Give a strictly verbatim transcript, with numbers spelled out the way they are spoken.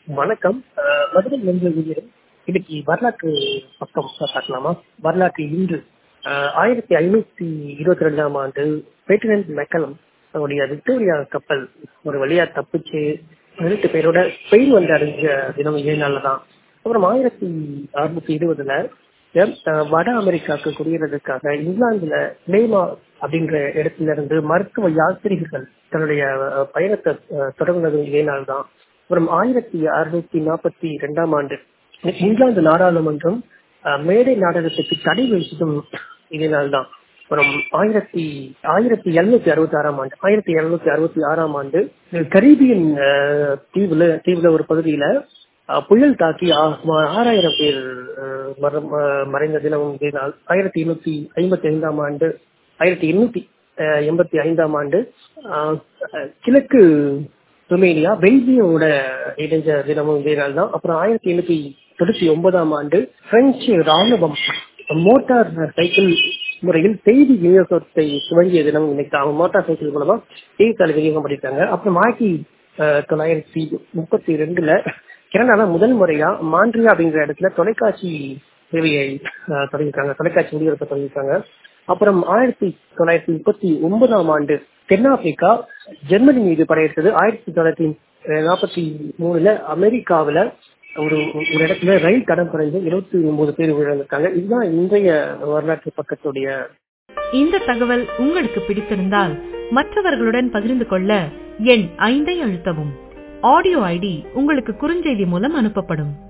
வணக்கம். அஹ் மதுரை என்ற ஊரில் இன்னைக்கு வரலாற்று பக்கம் பார்க்கலாமா? வரலாற்று இன்று அஹ் ஆயிரத்தி ஐநூத்தி இருபத்தி ரெண்டாம் ஆண்டு பேட்டனன்ட் மெக்கலம் தன்னுடைய விக்டோரியா கப்பல் ஒரு வழியா தப்பிச்சு பதினெட்டு பேரோட ஸ்பெயின் வந்து அடைஞ்ச தினம் இதே நாள்ல தான். அப்புறம் ஆயிரத்தி அறுநூத்தி இருபதுல அஹ் வட அமெரிக்காவுக்கு குடியேறதுக்காக இங்கிலாந்துல லேமா அப்படின்ற இடத்துல இருந்து மருத்துவ யாத்திரிகர்கள் தன்னுடைய அஹ், பயணத்தை அஹ், தொடங்குனது இதே நாள் தான். அப்புறம் ஆயிரத்தி அறுநூத்தி நாற்பத்தி இரண்டாம் ஆண்டு இங்கிலாந்து நாடாளுமன்றம் அஹ், மேடை நாடகத்துக்கு தடை விதிச்சதும் இதே நாள் தான். அப்புறம் ஆயிரத்தி ஆயிரத்தி எழுநூத்தி அறுபத்தி ஆறாம் ஆண்டு ஆயிரத்தி எழுநூத்தி அறுபத்தி ஆறாம் ஆண்டு கரீபியன் அஹ், தீவுல தீவுல ஒரு பகுதியில அஹ், புயல் தாக்கி ஆ- ஆறாயிரம் பேர் அஹ், மர- ம- மறைந்த தினமும் இதே நாள். ஆயிரத்தி எண்ணூத்தி ஐம்பத்தி ஐந்தாம் ஆண்டு ஆயிரத்தி எண்ணூத்தி அஹ், எண்பத்தி ஐந்தாம் ஆண்டு அஹ், கிழக்கு ருமேனியா பெல்ஜியமோட இணைஞ்ச தினமும் இதே நாள் தான். அப்புறம் ஆயிரத்தி எண்ணூத்தி தொண்ணூத்தி ஒன்பதாம் ஆண்டு பிரெஞ்சு ராணுவம் மோட்டார் சைக்கிள் முறையில் செய்தி விநியோகத்தை துவங்கிய தினம் இன்னைக்கு அவங்க மோட்டார் சைக்கிள் மூலமா செய்தித்தாள் விநியோகம் பண்ணியிருக்காங்க. அப்புறம் ஆயிரத்தி அஹ், தொள்ளாயிரத்தி முப்பத்தி ரெண்டுல கனடால முதல் முறையா மாண்ட்ரியா அப்படிங்கிற இடத்துல தொலைக்காட்சி சேவையை அஹ், தொடங்கியிருக்காங்க தொலைக்காட்சி ஒளிபரப்ப தொடங்கியிருக்காங்க. அப்புறம் ஆயிரத்தி தொள்ளாயிரத்தி முப்பத்தி ஒன்பதாம் ஆண்டு தென்னாப்பிரிக்கா ஜெர்மனி மீது படையெடுத்தது. ஆயிரத்தி தொள்ளாயிரத்தி நாற்பத்தி மூணுல அமெரிக்காவில ஒரு ஒரு இடத்துல ரயில் தடம் குறைந்து இருபத்தி ஒன்பது பேர் உயிரிழந்திருக்காங்க. இதுதான் இன்றைய வரலாற்று பக்கத்துடைய. இந்த தகவல் உங்களுக்கு பிடித்திருந்தால் மற்றவர்களுடன் பகிர்ந்து கொள்ள எண் ஐந்தை அழுத்தவும். ஆடியோ ஐடி உங்களுக்கு குறுஞ்செய்தி மூலம் அனுப்பப்படும்.